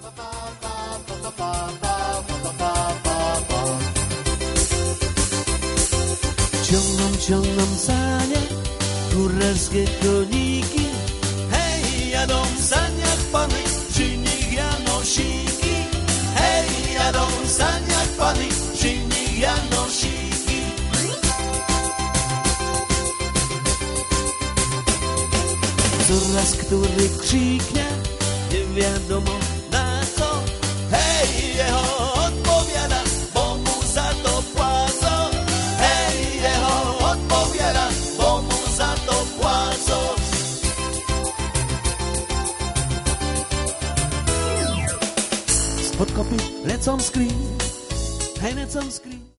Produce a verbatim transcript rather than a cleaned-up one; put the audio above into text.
Ciągną, ciągną sanie, kurerskie koniki. Hej, jadą w saniach pany, przy nich janosiki. Hej, jadą w saniach pany, przy nich janosiki. Coraz który krzyknie, nie wiadomo na co. Hej, jeho odpowiada, bo mu za to płacą. Hej, jeho odpowiada, bo mu za to płacą. Spod kopy lecą skry, hej, lecą skry.